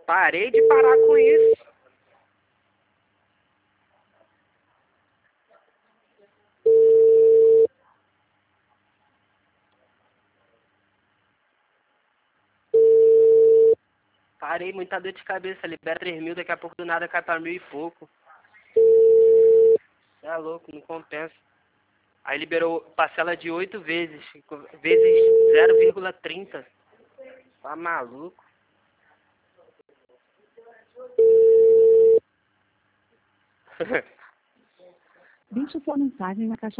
Parei de parar com isso. Parei, muita dor de cabeça. Libera 3.000, daqui a pouco do nada cai pra 1.000 e pouco. Cê é louco, não compensa. Aí liberou parcela de 8 vezes. Vezes 0,30. Tá maluco? Deixe sua mensagem na caixa